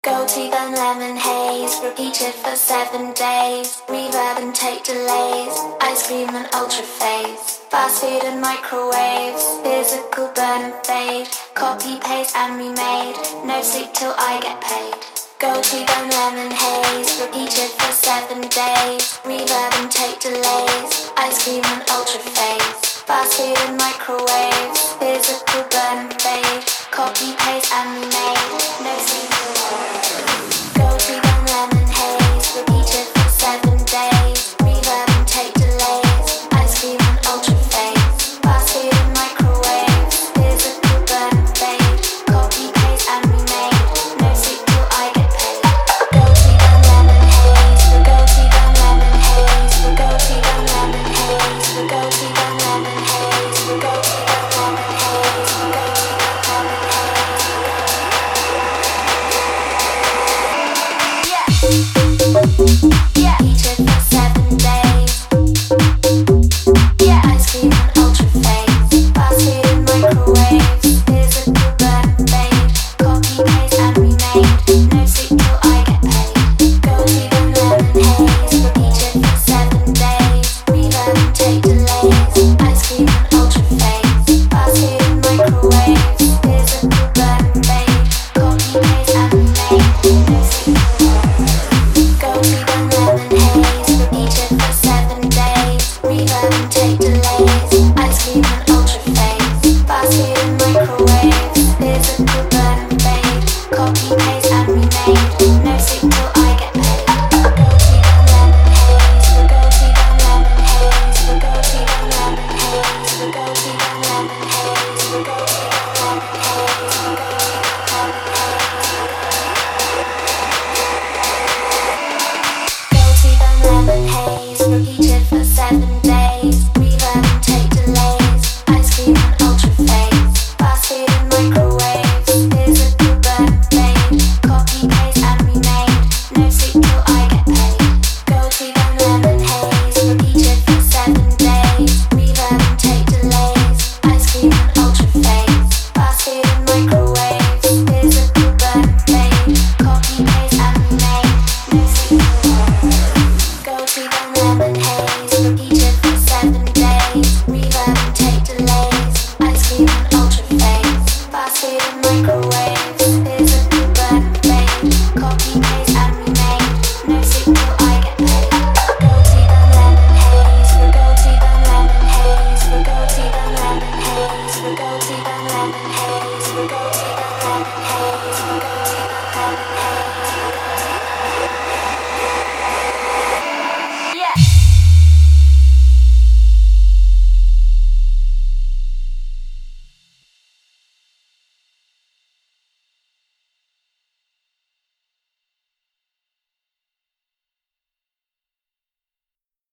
Gold teeth and lemon haze, repeated for 7 days. Reverb and tape delays, ice cream and ultra phase. Fast food and microwaves, physical burn and fade. Copy, paste and remade, no sleep till I get paid. Gold teeth and lemon haze, repeated for 7 days. Reverb and tape delays, ice cream and ultra phase. Fast food and microwaves, physical burn and fade. Copy, paste and remade, no sleep till I get paid.